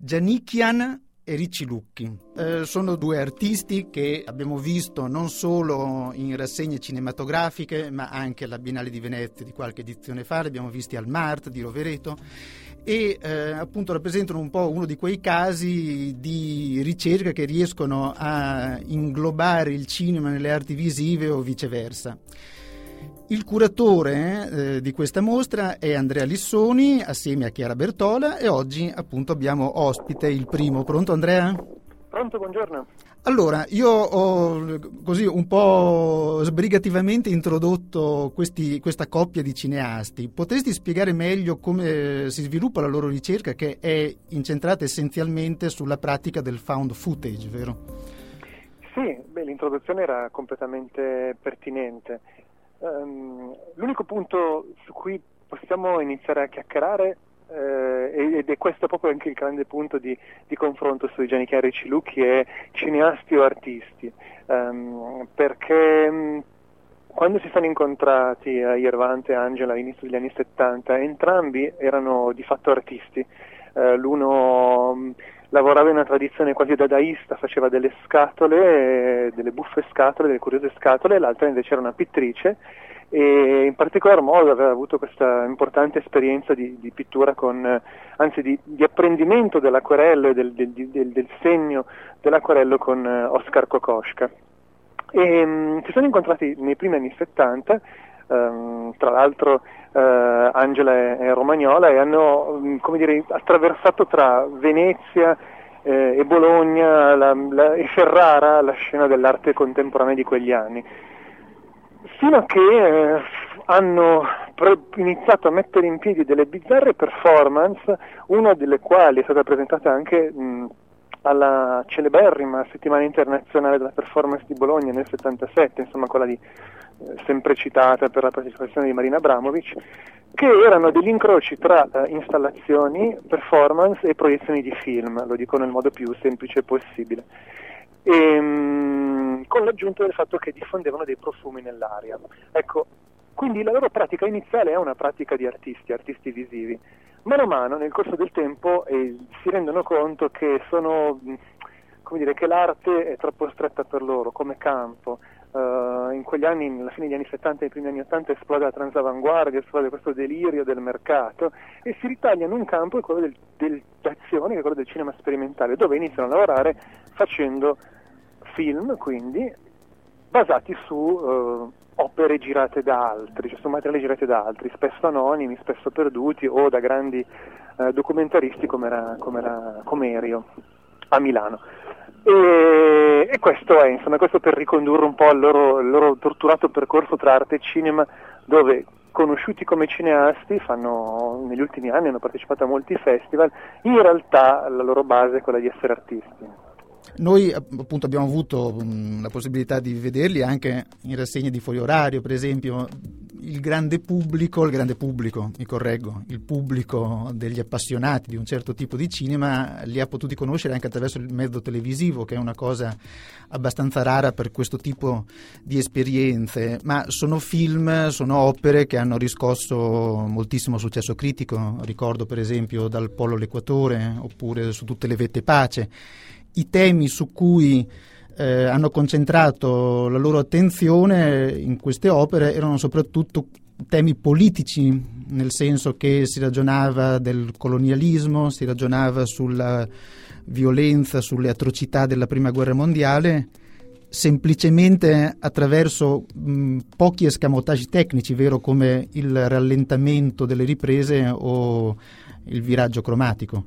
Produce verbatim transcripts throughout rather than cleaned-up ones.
Gianikian e Ricci Lucchi. Eh, sono due artisti che abbiamo visto non solo in rassegne cinematografiche, ma anche alla Biennale di Venezia di qualche edizione fa, li abbiamo visti al Mart di Rovereto e eh, appunto rappresentano un po' uno di quei casi di ricerca che riescono a inglobare il cinema nelle arti visive o viceversa. Il curatore eh, di questa mostra è Andrea Lissoni assieme a Chiara Bertola e oggi appunto abbiamo ospite il primo. Pronto Andrea? Pronto, buongiorno. Allora, io ho così un po' sbrigativamente introdotto questi, questa coppia di cineasti. Potresti spiegare meglio come si sviluppa la loro ricerca, che è incentrata essenzialmente sulla pratica del found footage, vero? Sì, beh, l'introduzione era completamente pertinente. Um, l'unico punto su cui possiamo iniziare a chiacchierare eh, ed è questo proprio anche il grande punto di, di confronto sui Gianikian e Ricci Lucchi è cineasti o artisti, um, perché um, quando si sono incontrati a Yervant e Angela all'inizio degli anni settanta entrambi erano di fatto artisti. Uh, l'uno um, lavorava in una tradizione quasi dadaista, faceva delle scatole, delle buffe scatole, delle curiose scatole, e l'altra invece era una pittrice e in particolar modo aveva avuto questa importante esperienza di, di pittura con, anzi di, di apprendimento dell'acquerello e del, del, del, del segno dell'acquerello con Oskar Kokoschka. E um, si sono incontrati nei primi anni settanta, um, tra l'altro uh, Angela è, è romagnola e hanno um, come dire, attraversato tra Venezia eh, e Bologna la, la, e Ferrara la scena dell'arte contemporanea di quegli anni, fino a che eh, hanno pre- iniziato a mettere in piedi delle bizzarre performance, una delle quali è stata presentata anche mh, alla celeberrima settimana internazionale della performance di Bologna nel settantasette, insomma quella di, eh, sempre citata per la partecipazione di Marina Abramovic, che erano degli incroci tra eh, installazioni, performance e proiezioni di film, lo dico nel modo più semplice possibile, e, mh, con l'aggiunta del fatto che diffondevano dei profumi nell'aria. Ecco, quindi la loro pratica iniziale è una pratica di artisti, artisti visivi. Mano a mano, nel corso del tempo, eh, si rendono conto che sono, come dire, che l'arte è troppo stretta per loro come campo. Uh, in quegli anni, alla fine degli anni settanta e nei primi anni ottanta, esplode la transavanguardia, esplode questo delirio del mercato e si ritagliano un campo, quello del, del, d'azione, che è quello del cinema sperimentale, dove iniziano a lavorare facendo film, quindi basati su uh, opere girate da altri, cioè su materiali girati da altri, spesso anonimi, spesso perduti o da grandi uh, documentaristi come era, come era Comerio a Milano. E, e questo è, insomma, questo per ricondurre un po' al loro, il loro torturato percorso tra arte e cinema, dove conosciuti come cineasti fanno, negli ultimi anni hanno partecipato a molti festival, in realtà la loro base è quella di essere artisti. Noi appunto abbiamo avuto mh, la possibilità di vederli anche in rassegne di fuori orario, per esempio. Il grande pubblico, il grande pubblico, mi correggo, il pubblico degli appassionati di un certo tipo di cinema li ha potuti conoscere anche attraverso il mezzo televisivo, che è una cosa abbastanza rara per questo tipo di esperienze, ma sono film, sono opere che hanno riscosso moltissimo successo critico. Ricordo per esempio Dal Polo all'Equatore oppure Su tutte le vette pace. I temi su cui Eh, hanno concentrato la loro attenzione in queste opere erano soprattutto temi politici, nel senso che si ragionava del colonialismo, si ragionava sulla violenza, sulle atrocità della Prima Guerra Mondiale, semplicemente attraverso mh, pochi escamotage tecnici, vero, come il rallentamento delle riprese o il viraggio cromatico.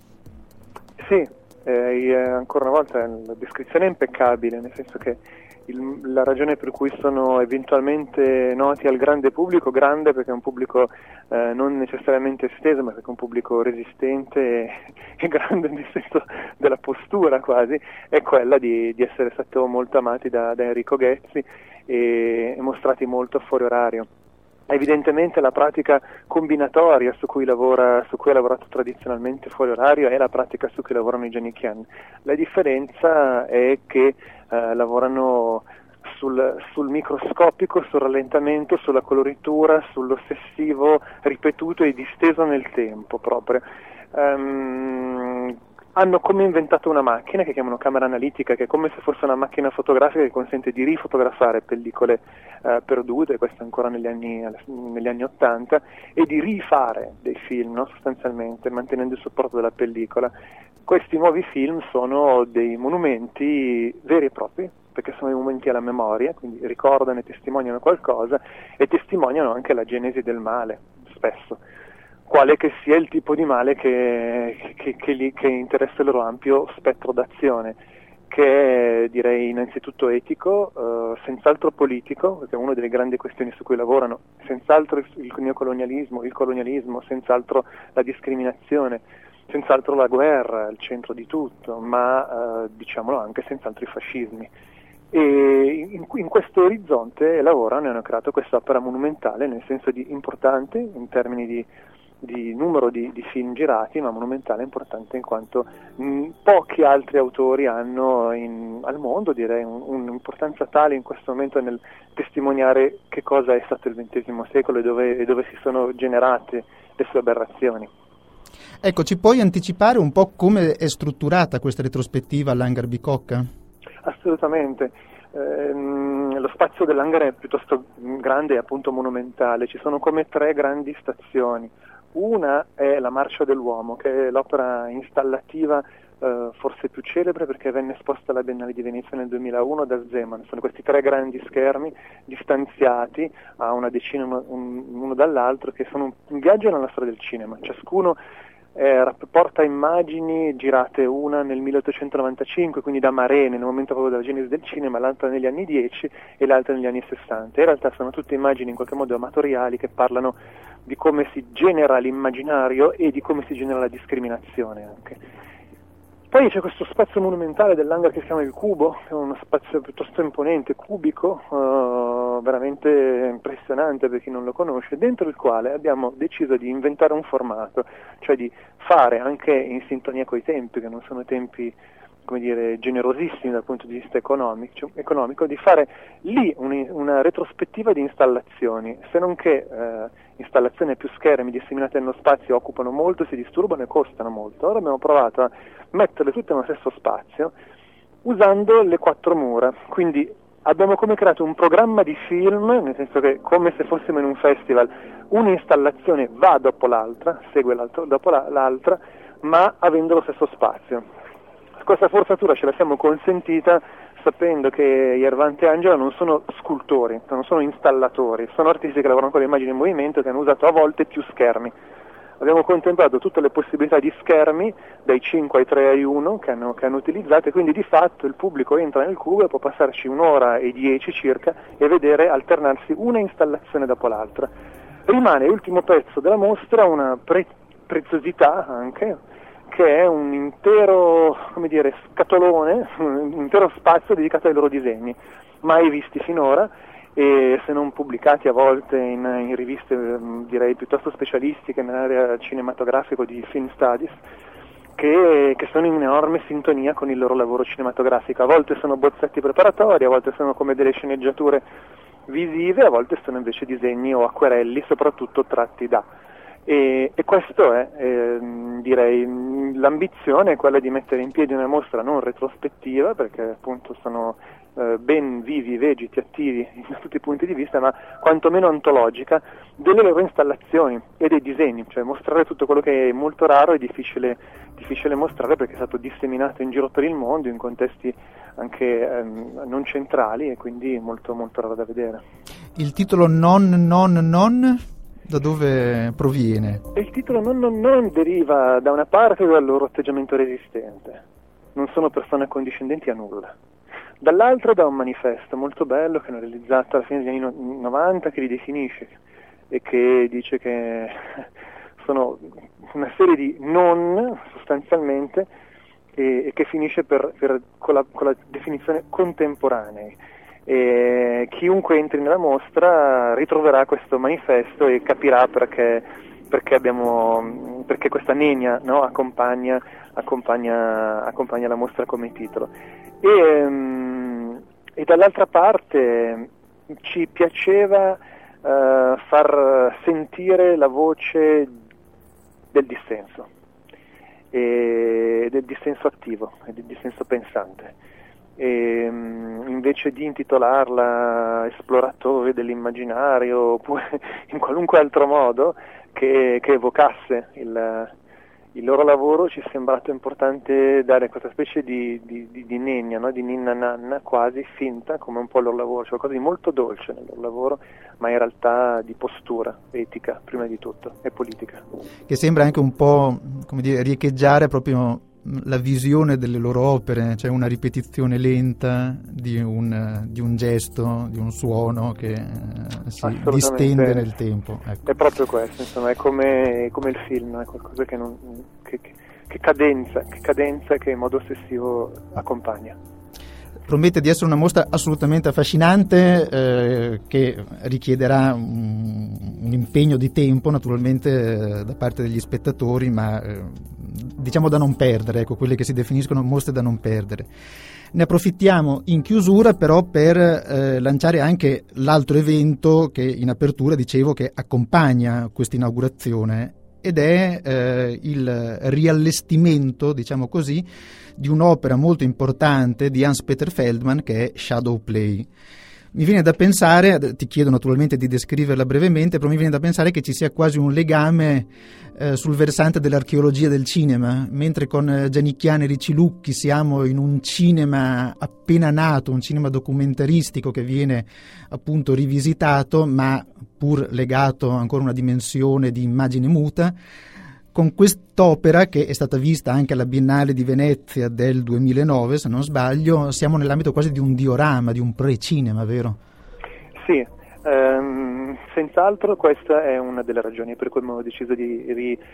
Sì. Eh, ancora una volta la descrizione è impeccabile, nel senso che il, la ragione per cui sono eventualmente noti al grande pubblico, grande perché è un pubblico eh, non necessariamente esteso, ma perché è un pubblico resistente e, e grande nel senso della postura quasi, è quella di, di essere stato molto amati da, da Enrico Ghezzi e, e mostrati molto fuori orario. Evidentemente la pratica combinatoria su cui lavora, su cui ha lavorato tradizionalmente fuori orario è la pratica su cui lavorano i Gianikian. La differenza è che eh, lavorano sul, sul microscopico, sul rallentamento, sulla coloritura, sull'ossessivo ripetuto e disteso nel tempo proprio. Um, hanno come inventato una macchina che chiamano camera analitica, che è come se fosse una macchina fotografica che consente di rifotografare pellicole eh, perdute, questo ancora negli anni, negli anni ottanta, e di rifare dei film, no? Sostanzialmente, mantenendo il supporto della pellicola. Questi nuovi film sono dei monumenti veri e propri, perché sono dei monumenti alla memoria, quindi ricordano e testimoniano qualcosa, e testimoniano anche la genesi del male, spesso. Quale che sia il tipo di male che, che, che, li, che interessa il loro ampio spettro d'azione, che è, direi, innanzitutto etico, eh, senz'altro politico, perché è una delle grandi questioni su cui lavorano, senz'altro il, il neocolonialismo, il colonialismo, senz'altro la discriminazione, senz'altro la guerra, il centro di tutto, ma eh, diciamolo anche senz'altro i fascismi. E in, in questo orizzonte lavorano e hanno creato quest'opera monumentale, nel senso di importante in termini di di numero di, di film girati, ma monumentale importante in quanto mh, pochi altri autori hanno in, al mondo, direi, un, un'importanza tale in questo momento nel testimoniare che cosa è stato il ventesimo secolo e dove, e dove si sono generate le sue aberrazioni. Ecco, ci puoi anticipare un po' come è strutturata questa retrospettiva all'Hangar Bicocca? Assolutamente. Ehm, lo spazio dell'hangar è piuttosto grande e appunto monumentale, ci sono come tre grandi stazioni. Una è la Marcia dell'Uomo, che è l'opera installativa eh, forse più celebre perché venne esposta alla Biennale di Venezia nel duemilauno da Zeman. Sono questi tre grandi schermi distanziati a una decina un, uno dall'altro, che sono un viaggio nella storia del cinema. Ciascuno eh, porta immagini girate, una nel milleottocentonovantacinque, quindi da Maré, nel momento proprio della genesi del cinema, l'altra negli anni dieci e l'altra negli anni sessanta. In realtà sono tutte immagini in qualche modo amatoriali che parlano di come si genera l'immaginario e di come si genera la discriminazione anche. Poi c'è questo spazio monumentale dell'hangar che si chiama il Cubo, che è uno spazio piuttosto imponente, cubico, uh, veramente impressionante per chi non lo conosce, dentro il quale abbiamo deciso di inventare un formato, cioè di fare anche in sintonia coi tempi, che non sono tempi, come dire, generosissimi dal punto di vista economico, economico di fare lì un, una retrospettiva di installazioni, se non che eh, installazioni più schermi disseminate nello spazio occupano molto, si disturbano e costano molto. Ora abbiamo provato a metterle tutte nello stesso spazio usando le quattro mura, quindi abbiamo come creato un programma di film, nel senso che come se fossimo in un festival, un'installazione va dopo l'altra, segue l'altro, dopo la, l'altra, ma avendo lo stesso spazio. Questa forzatura ce la siamo consentita sapendo che Yervant e Angela non sono scultori, non sono installatori, sono artisti che lavorano con le immagini in movimento, che hanno usato a volte più schermi. Abbiamo contemplato tutte le possibilità di schermi, dai cinque ai tre ai uno che hanno, che hanno utilizzato, e quindi di fatto il pubblico entra nel cubo e può passarci un'ora e dieci circa e vedere alternarsi una installazione dopo l'altra. Rimane l'ultimo pezzo della mostra una pre- preziosità anche, che è un intero, come dire, scatolone, un intero spazio dedicato ai loro disegni, mai visti finora, e se non pubblicati a volte in, in riviste direi piuttosto specialistiche nell'area cinematografico di Film Studies, che, che sono in enorme sintonia con il loro lavoro cinematografico. A volte sono bozzetti preparatori, a volte sono come delle sceneggiature visive, a volte sono invece disegni o acquerelli, soprattutto tratti da. E, e questo è, eh, direi, l'ambizione è quella di mettere in piedi una mostra non retrospettiva, perché appunto sono eh, ben vivi, vegeti, attivi da tutti i punti di vista, ma quantomeno antologica, delle loro installazioni e dei disegni, cioè mostrare tutto quello che è molto raro e difficile, difficile mostrare perché è stato disseminato in giro per il mondo in contesti anche ehm, non centrali e quindi molto molto raro da vedere. Il titolo Non Non Non da dove proviene? Il titolo non, non, non deriva da una parte dal loro atteggiamento resistente, non sono persone accondiscendenti a nulla, dall'altra da un manifesto molto bello che hanno realizzato alla fine degli anni novanta, che li definisce e che dice che sono una serie di non sostanzialmente e, e che finisce per, per, con, la, con la definizione contemporanei. E chiunque entri nella mostra ritroverà questo manifesto e capirà perché, perché, abbiamo, perché questa nenia, no, accompagna, accompagna, accompagna la mostra come titolo. E, um, e dall'altra parte ci piaceva uh, far sentire la voce del dissenso. e del dissenso attivo e del dissenso pensante. E, invece di intitolarla esploratori dell'immaginario oppure in qualunque altro modo che, che evocasse il, il loro lavoro, ci è sembrato importante dare questa specie di, di, di, di nennia, no? Di ninna nanna quasi finta, come un po' il loro lavoro, cioè qualcosa di molto dolce nel loro lavoro, ma in realtà di postura etica prima di tutto e politica, che sembra anche un po', come dire, riecheggiare proprio la visione delle loro opere, cioè una ripetizione lenta di un, di un gesto, di un suono che eh, si distende nel tempo. Ecco. È proprio questo, insomma, è come, come il film, è qualcosa che, non, che, che, che cadenza, che cadenza che in modo ossessivo accompagna. Promette di essere una mostra assolutamente affascinante, eh, che richiederà un, un impegno di tempo naturalmente eh, da parte degli spettatori, ma eh, diciamo da non perdere, ecco, quelle che si definiscono mostre da non perdere. Ne approfittiamo in chiusura però per eh, lanciare anche l'altro evento che in apertura dicevo che accompagna questa inaugurazione, ed è eh, il riallestimento, diciamo così, di un'opera molto importante di Hans-Peter Feldman, che è Shadow Play. Mi viene da pensare, ti chiedo naturalmente di descriverla brevemente, però mi viene da pensare che ci sia quasi un legame eh, sul versante dell'archeologia del cinema, mentre con eh, Giannicchiane e Ricci Lucchi siamo in un cinema appena nato, un cinema documentaristico che viene appunto rivisitato, ma pur legato ancora a una dimensione di immagine muta. Con quest'opera, che è stata vista anche alla Biennale di Venezia del duemilanove, se non sbaglio, siamo nell'ambito quasi di un diorama, di un pre-cinema, vero? Sì, ehm, senz'altro questa è una delle ragioni per cui abbiamo deciso di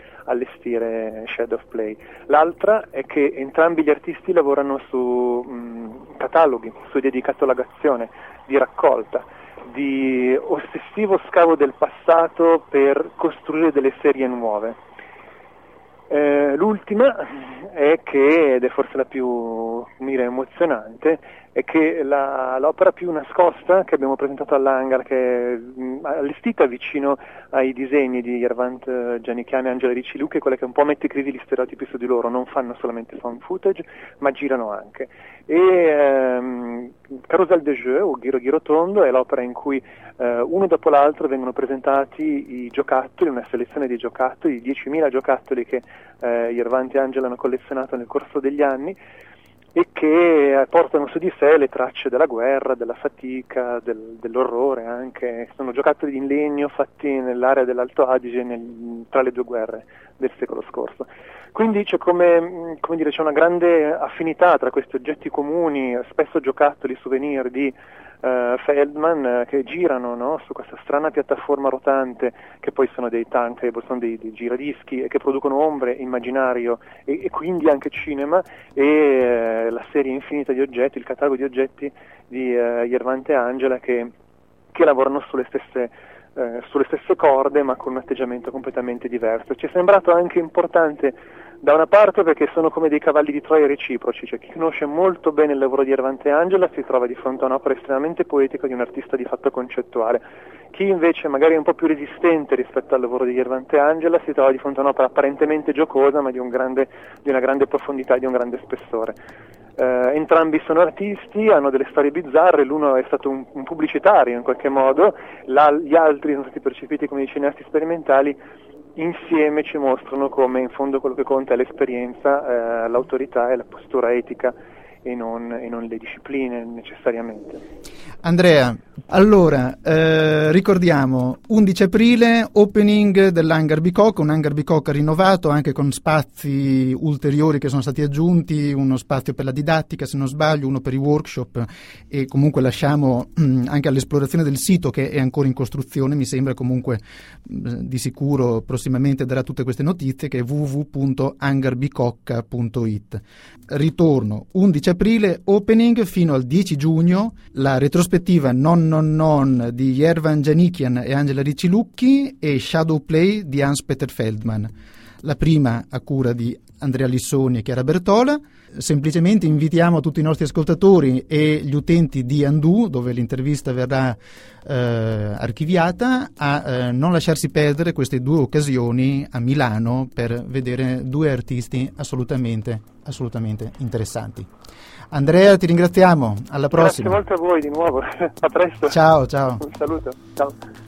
riallestire Shadow Play. L'altra è che entrambi gli artisti lavorano su mh, cataloghi, studi di catalogazione, di raccolta, di ossessivo scavo del passato per costruire delle serie nuove. Eh, l'ultima è che, ed è forse la più dire, emozionante, è che la, l'opera più nascosta che abbiamo presentato all'Hangar, che è mh, allestita vicino ai disegni di Yervant Giannicchiane e Angela Ricci Lucchi, è quella che un po' mette in crisi gli stereotipi su di loro, non fanno solamente found footage, ma girano anche. E ehm, Carousel de Jeux, o Ghiro Ghiro Tondo, è l'opera in cui eh, uno dopo l'altro vengono presentati i giocattoli, una selezione di giocattoli, di diecimila giocattoli che eh, Yervant e Angela hanno collezionato nel corso degli anni, e che portano su di sé le tracce della guerra, della fatica, del, dell'orrore anche. Sono giocattoli in legno fatti nell'area dell'Alto Adige nel, tra le due guerre del secolo scorso. Quindi c'è come, come dire, c'è una grande affinità tra questi oggetti comuni, spesso giocattoli, souvenir di uh, Feldman, uh, che girano, no, su questa strana piattaforma rotante, che poi sono dei turntable, sono dei, dei giradischi, e che producono ombre, immaginario e, e quindi anche cinema, e uh, la serie infinita di oggetti, il catalogo di oggetti di uh, Yervant e Angela che, che lavorano sulle stesse Eh, sulle stesse corde, ma con un atteggiamento completamente diverso. Ci è sembrato anche importante da una parte perché sono come dei cavalli di Troia reciproci, cioè chi conosce molto bene il lavoro di Yervant e Angela si trova di fronte a un'opera estremamente poetica di un artista di fatto concettuale. Chi invece magari è un po' più resistente rispetto al lavoro di Yervant e Angela si trova di fronte a un'opera apparentemente giocosa, ma di, un grande, di una grande profondità e di un grande spessore. Uh, entrambi sono artisti, hanno delle storie bizzarre, l'uno è stato un, un pubblicitario in qualche modo, la, gli altri sono stati percepiti come dei cineasti sperimentali. Insieme ci mostrano come in fondo quello che conta è l'esperienza, uh, l'autorità e la postura etica, e non, e non le discipline necessariamente. Andrea, allora eh, ricordiamo undici aprile opening dell'Hangar Bicocca, un Hangar Bicocca rinnovato anche con spazi ulteriori che sono stati aggiunti, uno spazio per la didattica se non sbaglio, uno per i workshop, e comunque lasciamo mh, anche all'esplorazione del sito che è ancora in costruzione, mi sembra. Comunque mh, di sicuro prossimamente darà tutte queste notizie, che è w w w punto hangar bicocca punto i t. Ritorno undici aprile opening fino al dieci giugno, la retrospettiva Non Non Non di Yervant Giannicchiane e Angela Ricci Lucchi e Shadow Play di Hans-Peter Feldman. La prima a cura di Andrea Lissoni e Chiara Bertola. Semplicemente invitiamo tutti i nostri ascoltatori e gli utenti di Andu, dove l'intervista verrà eh, archiviata, a eh, non lasciarsi perdere queste due occasioni a Milano per vedere due artisti assolutamente, assolutamente interessanti. Andrea, ti ringraziamo, alla prossima. Grazie molto a voi di nuovo, a presto. Ciao, ciao. Un saluto, ciao.